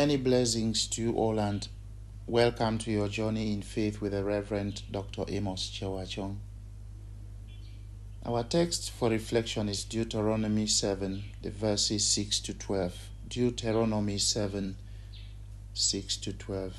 Many blessings to you all and welcome to your journey in faith with the Reverend Dr. Amos Chewachong. Our text for reflection is Deuteronomy 7, the verses 6 to 12. Deuteronomy 7, 6 to 12.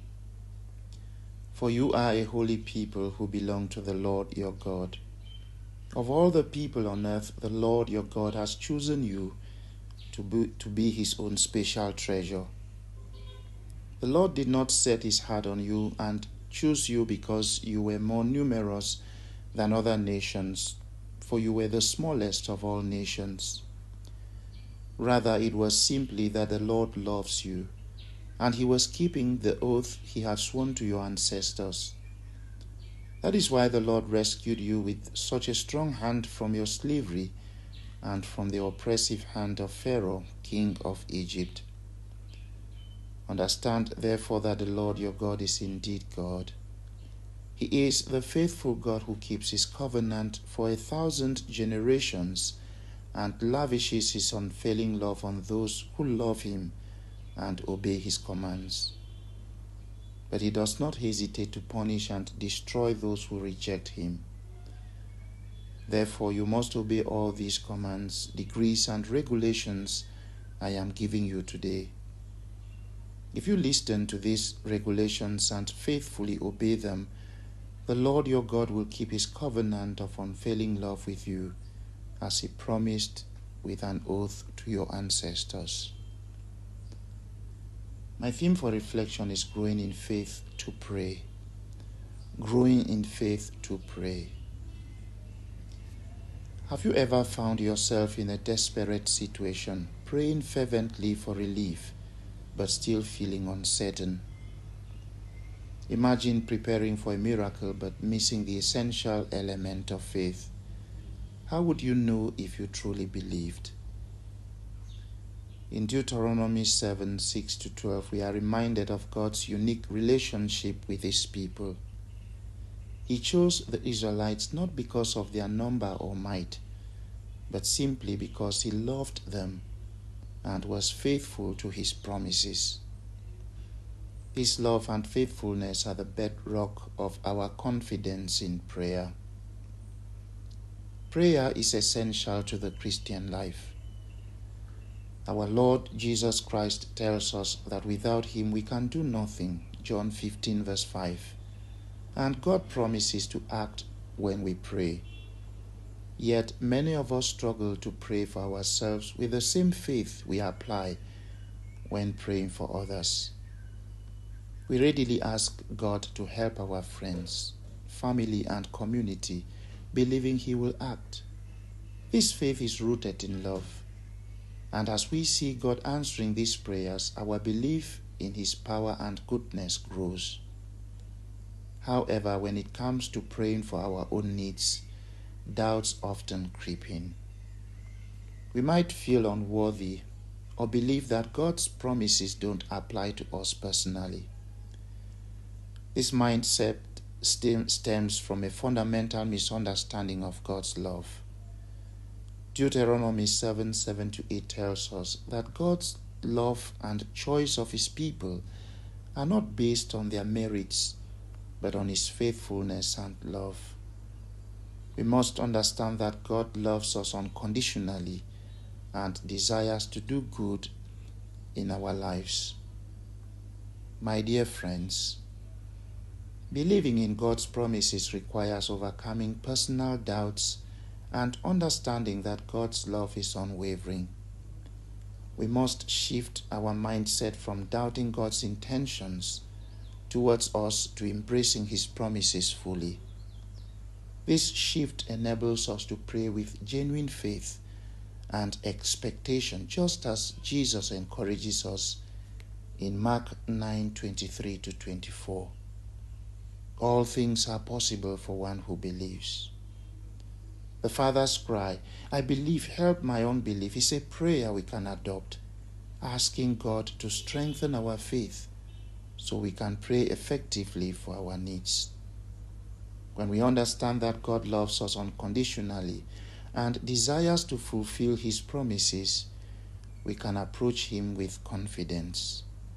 For you are a holy people who belong to the Lord your God. Of all the people on earth, the Lord your God has chosen you to be his own special treasure. The Lord did not set his heart on you and choose you because you were more numerous than other nations, for you were the smallest of all nations. Rather, it was simply that the Lord loves you, and he was keeping the oath he had sworn to your ancestors. That is why the Lord rescued you with such a strong hand from your slavery and from the oppressive hand of Pharaoh, king of Egypt. Understand, therefore, that the Lord your God is indeed God. He is the faithful God who keeps his covenant for 1,000 generations and lavishes his unfailing love on those who love him and obey his commands. But he does not hesitate to punish and destroy those who reject him. Therefore, you must obey all these commands, decrees, and regulations I am giving you today. If you listen to these regulations and faithfully obey them, the Lord your God will keep his covenant of unfailing love with you, as he promised with an oath to your ancestors. My theme for reflection is growing in faith to pray. Growing in faith to pray. Have you ever found yourself in a desperate situation, praying fervently for relief, but still feeling uncertain? Imagine preparing for a miracle but missing the essential element of faith. How would you know if you truly believed? In Deuteronomy 7, 6 to 12, we are reminded of God's unique relationship with his people. He chose the Israelites not because of their number or might, but simply because he loved them and was faithful to his promises. His love and faithfulness are the bedrock of our confidence in prayer. Prayer is essential to the Christian life. Our Lord Jesus Christ tells us that without him we can do nothing, John 15 verse 5. And God promises to act when we pray. Yet many of us struggle to pray for ourselves with the same faith we apply when praying for others. We readily ask God to help our friends, family, and community, believing he will act. This faith is rooted in love. And as we see God answering these prayers, our belief in his power and goodness grows. However, when it comes to praying for our own needs, doubts often creep in. We might feel unworthy or believe that God's promises don't apply to us personally. This mindset stems from a fundamental misunderstanding of God's love. Deuteronomy 7, 7 to 8 tells us that God's love and choice of his people are not based on their merits, but on his faithfulness and love. We must understand that God loves us unconditionally and desires to do good in our lives. My dear friends, believing in God's promises requires overcoming personal doubts and understanding that God's love is unwavering. We must shift our mindset from doubting God's intentions towards us to embracing his promises fully. This shift enables us to pray with genuine faith and expectation, just as Jesus encourages us in Mark 9:23 to 24. All things are possible for one who believes. The Father's cry, "I believe, help my unbelief," is a prayer we can adopt, asking God to strengthen our faith so we can pray effectively for our needs. When we understand that God loves us unconditionally and desires to fulfill his promises, we can approach him with confidence.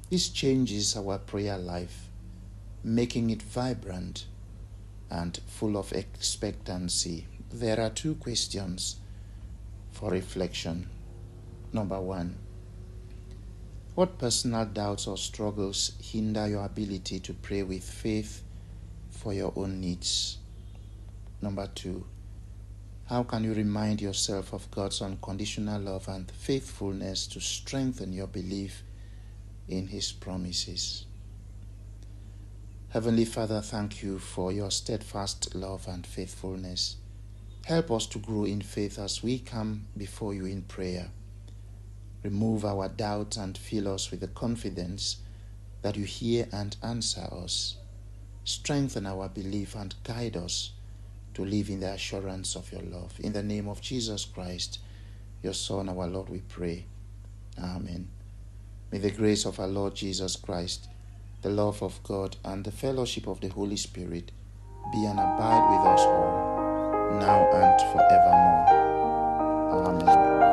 This changes our prayer life, making it vibrant and full of expectancy. There are 2 questions for reflection. Number 1, what personal doubts or struggles hinder your ability to pray with faith for your own needs? Number 2, how can you remind yourself of God's unconditional love and faithfulness to strengthen your belief in His promises? Heavenly Father, thank you for your steadfast love and faithfulness. Help us to grow in faith as we come before you in prayer. Remove our doubts and fill us with the confidence that you hear and answer us. Strengthen our belief and guide us to live in the assurance of your love. In the name of Jesus Christ, your Son, our Lord, we pray. Amen. May the grace of our Lord Jesus Christ, the love of God, and the fellowship of the Holy Spirit be and abide with us all, now and forevermore. Amen.